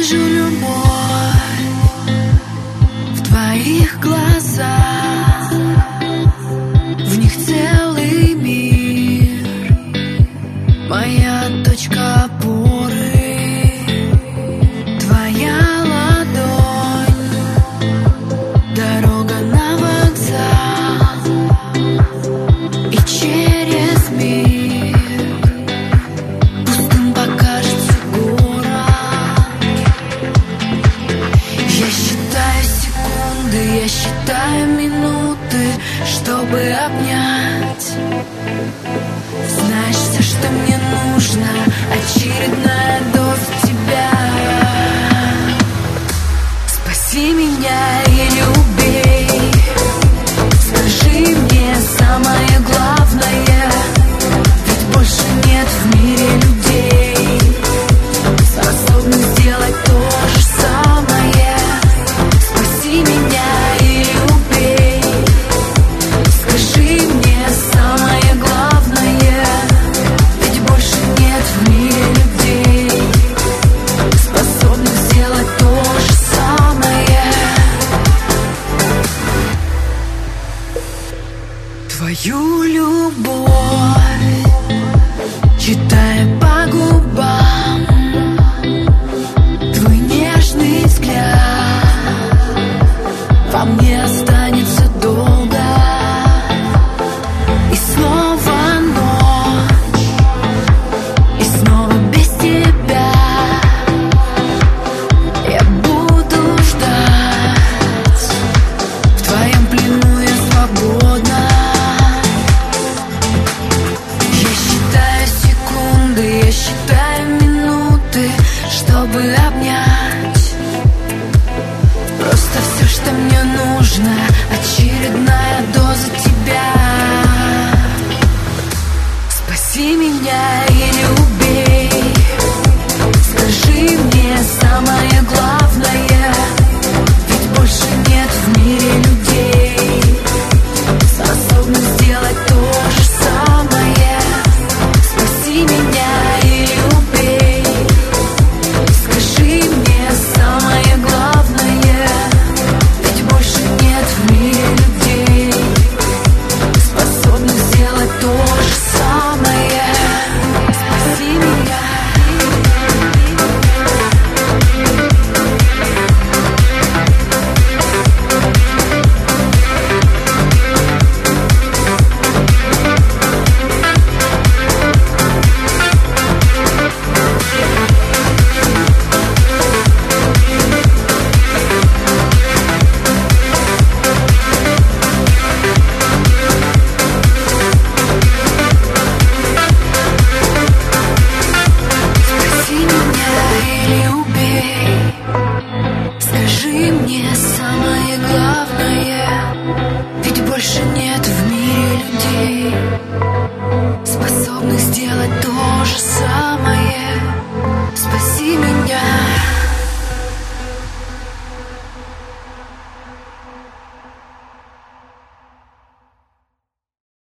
вижу любовь в твоих глазах, в них целый мир, моя точка опоры, твоя ладонь, дорога на вокзал и через миг пустым покажется город. Я считаю секунды, я считаю минуты, чтобы обнять. Знаешь, все, что мне нужно, очередная доза тебя. Спаси меня или убей, скажи мне самое главное, ведь больше нет в мире людей, способных сделать то же самое. Спаси меня или убей, скажи мне самое главное, ведь больше нет в мире людей, способных сделать то же самое. Твою любовь, читая по губам, твой нежный взгляд во мне останется долго. И снова ночь, и снова без тебя я буду ждать. В твоем плену я свободна. Я считаю секунды, я считаю минуты, чтобы обнять. Просто все, что мне нужно, очередная доза тебя. Спаси меня или убей, скажи мне самое главное, ведь больше нет в мире людей, способных сделать то же самое. Спаси меня или убей, скажи мне самое главное, ведь больше нет в мире людей, способных сделать то же самое. Спаси меня. Спаси меня или убей, скажи мне самое главное, ведь больше нет в мире людей, способных сделать то